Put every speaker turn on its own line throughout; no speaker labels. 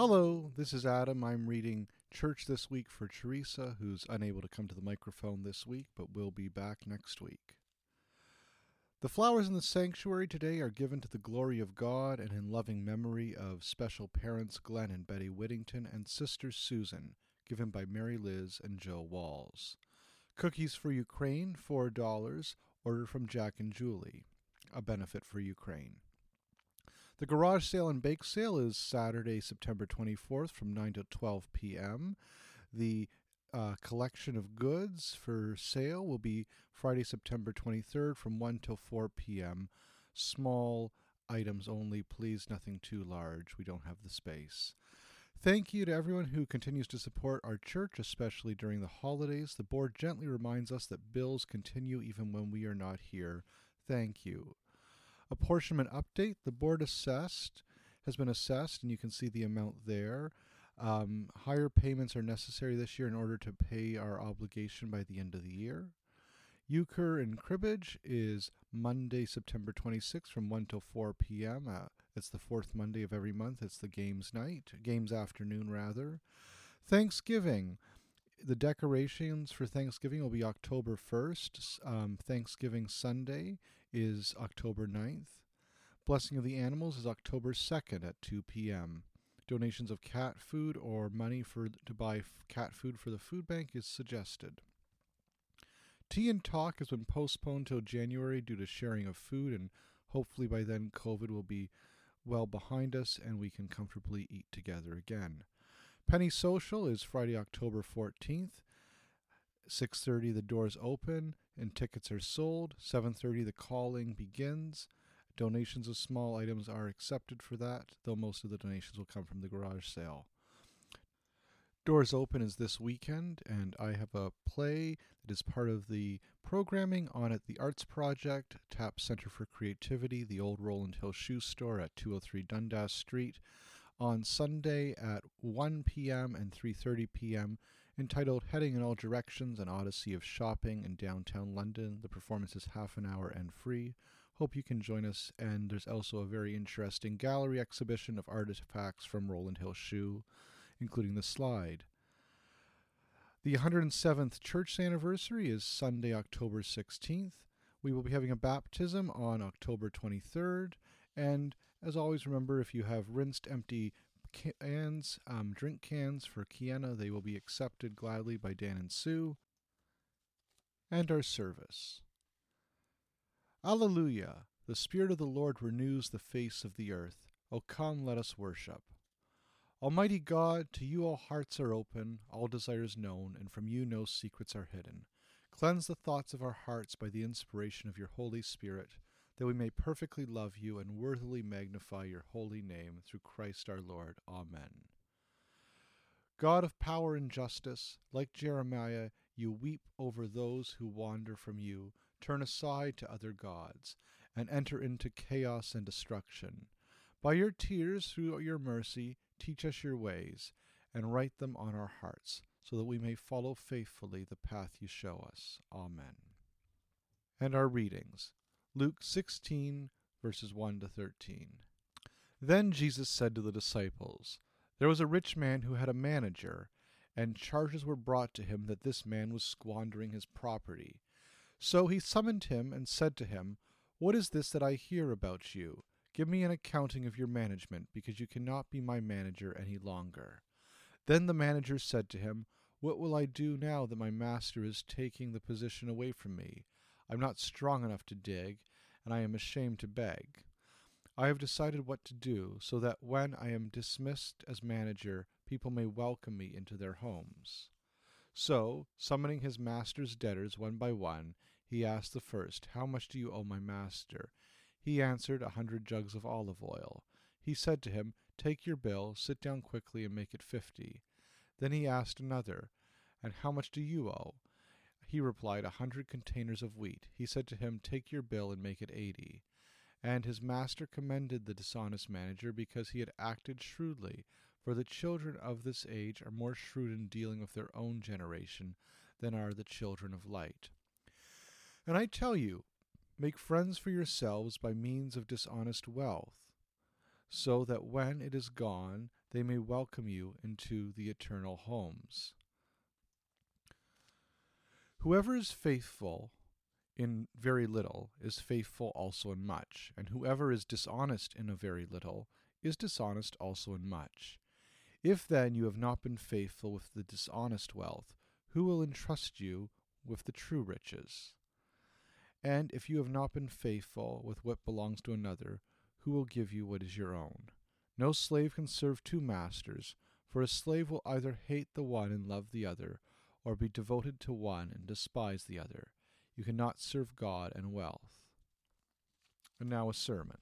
Hello, this is Adam. I'm reading Church This Week for Teresa, who's unable to come to the microphone this week, but will be back next week. The flowers in the sanctuary today are given to the glory of God and in loving memory of special parents Glenn and Betty Whittington and sister Susan, given by Mary Liz and Joe Walls. Cookies for Ukraine, $4, ordered from Jack and Julie, a benefit for Ukraine. The garage sale and bake sale is Saturday, September 24th from 9 to 12 p.m. The collection of goods for sale will be Friday, September 23rd from 1 till 4 p.m. Small items only, please, nothing too large. We don't have the space. Thank you to everyone who continues to support our church, especially during the holidays. The board gently reminds us that bills continue even when we are not here. Thank you. Apportionment update. The board has been assessed, and you can see the amount there. Higher payments are necessary this year in order to pay our obligation by the end of the year. Euchre and cribbage is Monday, September 26th from 1 till 4 p.m. It's the fourth Monday of every month. It's the games afternoon rather. Thanksgiving. The decorations for Thanksgiving will be October 1st. Thanksgiving Sunday is October 9th. Blessing of the Animals is October 2nd at 2 p.m. Donations of cat food or money to buy cat food for the food bank is suggested. Tea and Talk has been postponed till January due to sharing of food, and hopefully by then COVID will be well behind us and we can comfortably eat together again. Penny Social is Friday, October 14th. 6:30 the doors open and tickets are sold. 7:30 the calling begins. Donations of small items are accepted for that, though most of the donations will come from the garage sale. Doors Open is this weekend, and I have a play that is part of the programming on at the Arts Project, TAP Center for Creativity, the old Roland Hill Shoe Store at 203 Dundas Street, on Sunday at 1 p.m. and 3:30 p.m., entitled Heading in All Directions, an Odyssey of Shopping in Downtown London. The performance is half an hour and free. Hope you can join us, and there's also a very interesting gallery exhibition of artifacts from Roland Hill Shoe, including the slide. The 107th church anniversary is Sunday, October 16th. We will be having a baptism on October 23rd, and as always, remember, if you have rinsed empty cans, drink cans for Kiena, they will be accepted gladly by Dan and Sue. And our service. Alleluia! The Spirit of the Lord renews the face of the earth. O come, let us worship. Almighty God, to you all hearts are open, all desires known, and from you no secrets are hidden. Cleanse the thoughts of our hearts by the inspiration of your Holy Spirit, that we may perfectly love you and worthily magnify your holy name, through Christ our Lord. Amen. God of power and justice, like Jeremiah, you weep over those who wander from you, turn aside to other gods, and enter into chaos and destruction. By your tears, through your mercy, teach us your ways, and write them on our hearts, so that we may follow faithfully the path you show us. Amen. And our readings. Luke 16, verses 1 to 13. Then Jesus said to the disciples, There was a rich man who had a manager, and charges were brought to him that this man was squandering his property. So he summoned him and said to him, What is this that I hear about you? Give me an accounting of your management, because you cannot be my manager any longer. Then the manager said to him, What will I do now that my master is taking the position away from me? I'm not strong enough to dig, and I am ashamed to beg. I have decided what to do, so that when I am dismissed as manager, people may welcome me into their homes. So, summoning his master's debtors one by one, he asked the first, How much do you owe my master? He answered, 100 jugs of olive oil. He said to him, Take your bill, sit down quickly, and make it 50. Then he asked another, And how much do you owe? He replied, 100 containers of wheat. He said to him, Take your bill and make it 80. And his master commended the dishonest manager because he had acted shrewdly, for the children of this age are more shrewd in dealing with their own generation than are the children of light. And I tell you, make friends for yourselves by means of dishonest wealth, so that when it is gone, they may welcome you into the eternal homes. Whoever is faithful in very little is faithful also in much, and whoever is dishonest in a very little is dishonest also in much. If then you have not been faithful with the dishonest wealth, who will entrust you with the true riches? And if you have not been faithful with what belongs to another, who will give you what is your own? No slave can serve two masters, for a slave will either hate the one and love the other, or be devoted to one and despise the other. You cannot serve God and wealth. And now a sermon.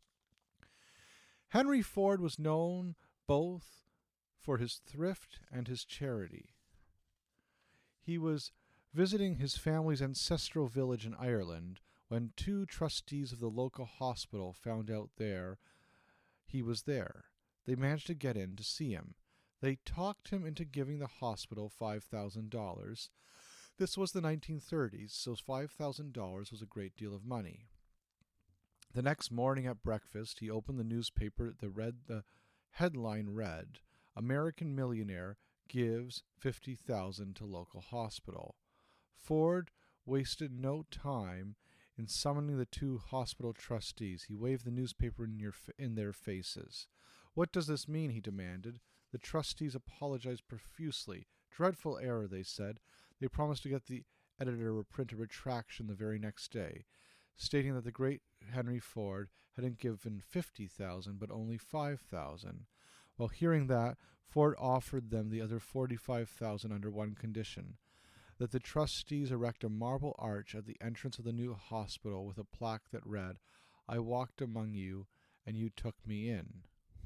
Henry Ford was known both for his thrift and his charity. He was visiting his family's ancestral village in Ireland when two trustees of the local hospital found out he was there. They managed to get in to see him. They talked him into giving the hospital $5,000. This was the 1930s, so $5,000 was a great deal of money. The next morning at breakfast, he opened the newspaper. The headline read, "American millionaire gives $50,000 to local hospital." Ford wasted no time in summoning the two hospital trustees. He waved the newspaper in their faces. "What does this mean?" he demanded. The trustees apologized profusely. "Dreadful error," they said. They promised to get the editor to print a retraction the very next day, stating that the great Henry Ford hadn't given $50,000 but only $5,000. While hearing that, Ford offered them the other $45,000 under one condition, that the trustees erect a marble arch at the entrance of the new hospital with a plaque that read, "I walked among you, and you took me in."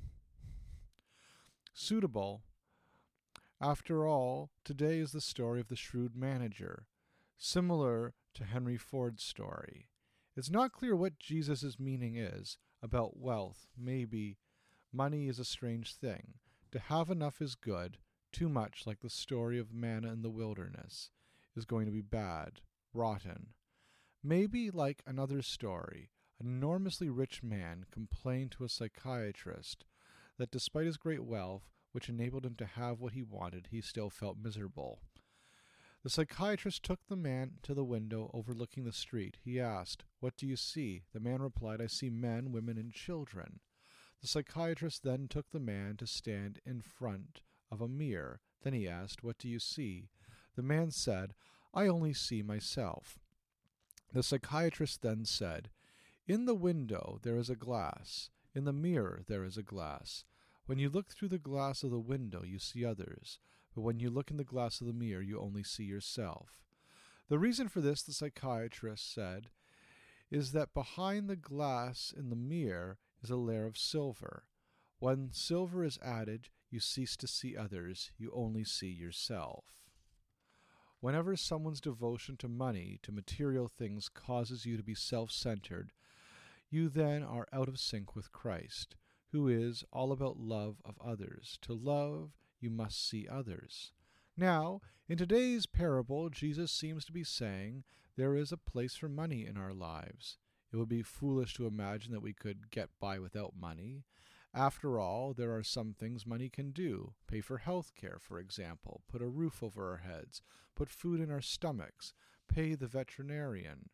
Suitable. After all, today is the story of the shrewd manager, similar to Henry Ford's story. It's not clear what Jesus' meaning is about wealth. Maybe money is a strange thing. To have enough is good. Too much, like the story of manna in the wilderness, is going to be bad, rotten. Maybe, like another story, an enormously rich man complained to a psychiatrist that despite his great wealth, which enabled him to have what he wanted, he still felt miserable. The psychiatrist took the man to the window overlooking the street. He asked, "What do you see?" The man replied, "I see men, women, and children." The psychiatrist then took the man to stand in front of a mirror. Then he asked, "What do you see?" The man said, "I only see myself." The psychiatrist then said, "In the window there is a glass. In the mirror there is a glass. When you look through the glass of the window, you see others. But when you look in the glass of the mirror, you only see yourself." The reason for this, the psychiatrist said, is that behind the glass in the mirror is a layer of silver. When silver is added, you cease to see others. You only see yourself. Whenever someone's devotion to money, to material things, causes you to be self-centered, you then are out of sync with Christ, who is all about love of others. To love, you must see others. Now, in today's parable, Jesus seems to be saying there is a place for money in our lives. It would be foolish to imagine that we could get by without money. After all, there are some things money can do. Pay for health care, for example, put a roof over our heads, put food in our stomachs, pay the veterinarian,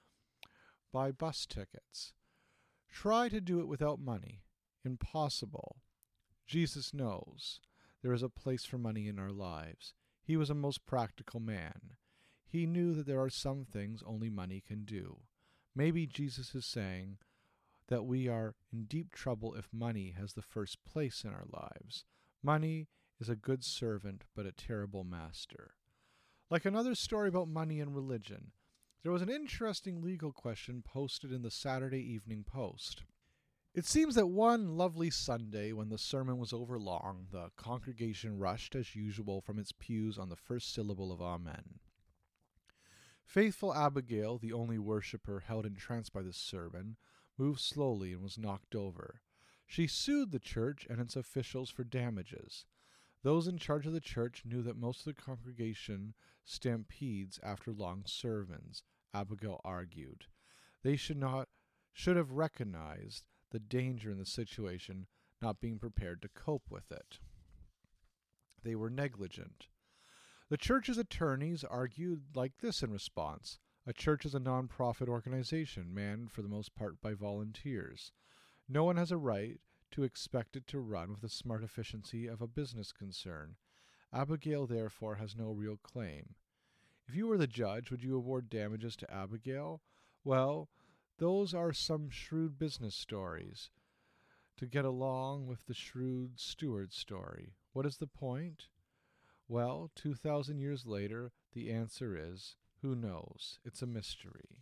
buy bus tickets. Try to do it without money. Impossible. Jesus knows there is a place for money in our lives. He was a most practical man. He knew that there are some things only money can do. Maybe Jesus is saying that we are in deep trouble if money has the first place in our lives. Money is a good servant, but a terrible master. Like another story about money and religion, there was an interesting legal question posted in the Saturday Evening Post. It seems that one lovely Sunday, when the sermon was over long, the congregation rushed as usual from its pews on the first syllable of Amen. Faithful Abigail, the only worshipper held entranced by this sermon, moved slowly and was knocked over. She sued the church and its officials for damages. Those in charge of the church knew that most of the congregation stampedes after long sermons, Abigail argued. They should have recognized the danger in the situation, not being prepared to cope with it. They were negligent. The church's attorneys argued like this in response. A church is a non-profit organization, manned for the most part by volunteers. No one has a right to expect it to run with the smart efficiency of a business concern. Abigail, therefore, has no real claim. If you were the judge, would you award damages to Abigail? Well, those are some shrewd business stories to get along with the shrewd steward story. What is the point? Well, 2,000 years later, the answer is, who knows? It's a mystery.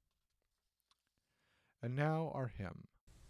And now our hymn.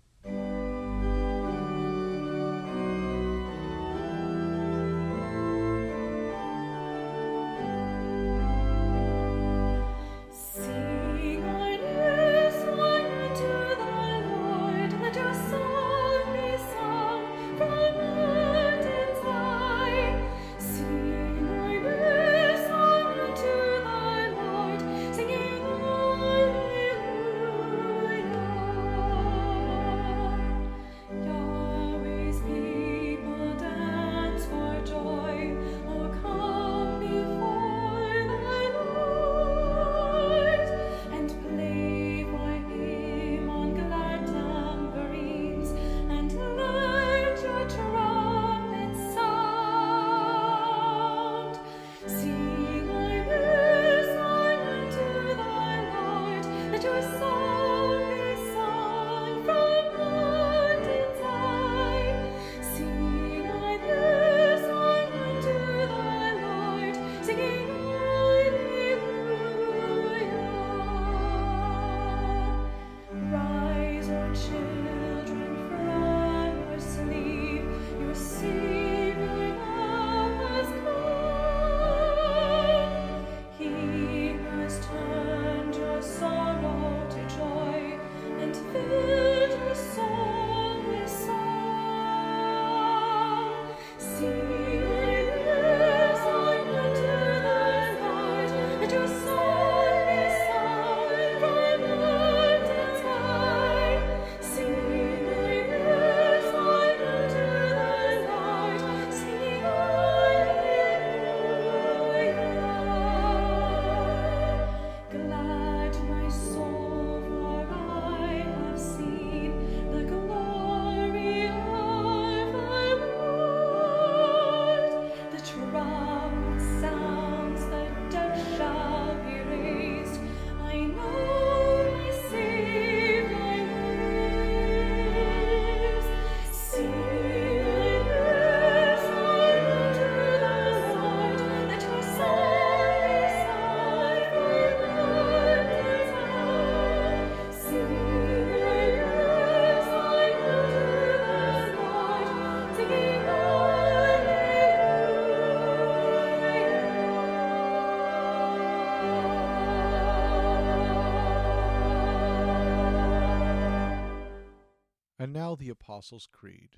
And now the Apostles' Creed.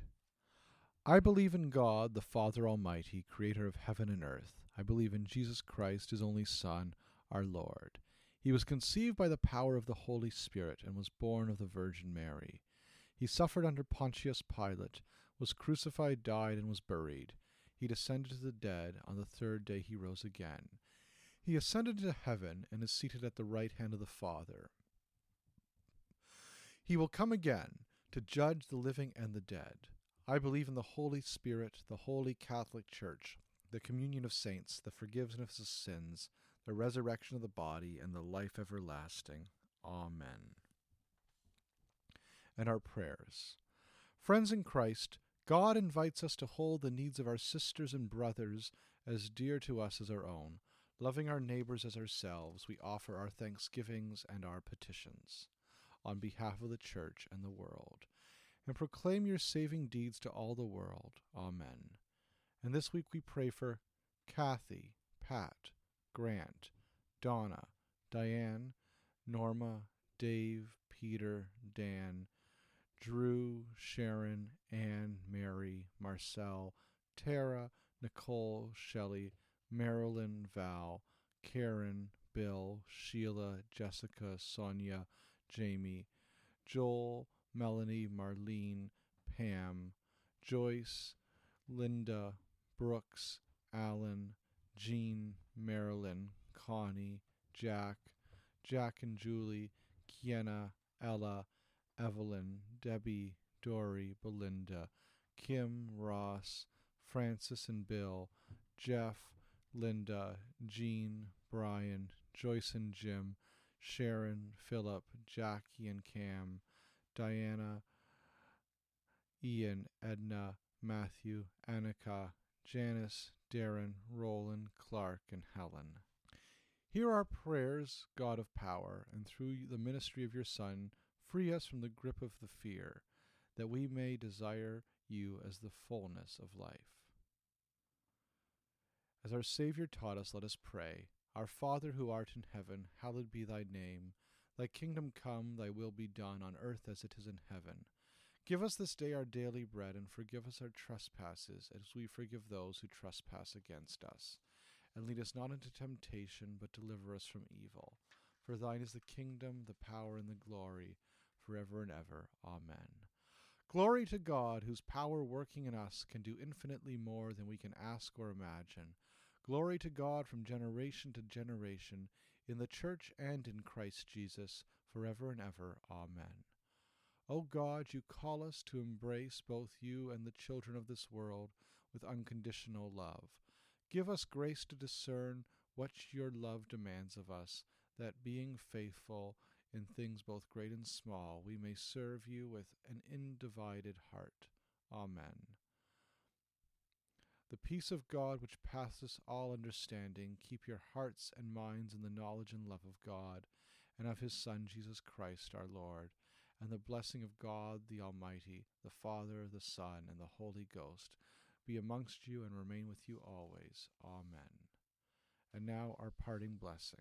I believe in God, the Father Almighty, creator of heaven and earth. I believe in Jesus Christ, his only Son, our Lord. He was conceived by the power of the Holy Spirit and was born of the Virgin Mary. He suffered under Pontius Pilate, was crucified, died, and was buried. He descended to the dead. On the third day he rose again. He ascended into heaven and is seated at the right hand of the Father. He will come again to judge the living and the dead. I believe in the Holy Spirit, the Holy Catholic Church, the communion of saints, the forgiveness of sins, the resurrection of the body, and the life everlasting. Amen. And our prayers. Friends in Christ, God invites us to hold the needs of our sisters and brothers as dear to us as our own. Loving our neighbors as ourselves, we offer our thanksgivings and our petitions on behalf of the Church and the world, and proclaim your saving deeds to all the world. Amen. And this week we pray for Kathy, Pat, Grant, Donna, Diane, Norma, Dave, Peter, Dan, Drew, Sharon, Anne, Mary, Marcel, Tara, Nicole, Shelley, Marilyn, Val, Karen, Bill, Sheila, Jessica, Sonia, Jamie, Joel, Melanie, Marlene, Pam, Joyce, Linda, Brooks, Alan, Jean, Marilyn, Connie, Jack, Jack and Julie, Kienna, Ella, Evelyn, Debbie, Dory, Belinda, Kim, Ross, Francis and Bill, Jeff, Linda, Jean, Brian, Joyce and Jim, Sharon, Philip, Jackie and Cam, Diana, Ian, Edna, Matthew, Annika, Janice, Darren, Roland, Clark, and Helen. Hear our prayers, God of power, and through the ministry of your Son, free us from the grip of the fear, that we may desire you as the fullness of life. As our Savior taught us, let us pray. Our Father who art in heaven, hallowed be thy name. Thy kingdom come, thy will be done, on earth as it is in heaven. Give us this day our daily bread, and forgive us our trespasses, as we forgive those who trespass against us. And lead us not into temptation, but deliver us from evil. For thine is the kingdom, the power, and the glory, forever and ever. Amen. Glory to God, whose power working in us can do infinitely more than we can ask or imagine. Glory to God from generation to generation, in the church and in Christ Jesus, forever and ever. Amen. O God, you call us to embrace both you and the children of this world with unconditional love. Give us grace to discern what your love demands of us, that being faithful in things both great and small, we may serve you with an undivided heart. Amen. The peace of God, which passeth all understanding, keep your hearts and minds in the knowledge and love of God, and of his Son, Jesus Christ our Lord. And the blessing of God the Almighty, the Father, the Son, and the Holy Ghost, be amongst you and remain with you always. Amen. And now our parting blessing.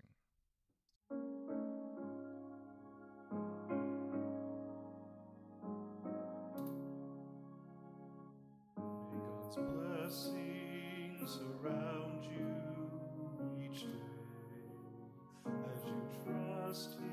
May God's blessings surround you each day as you trust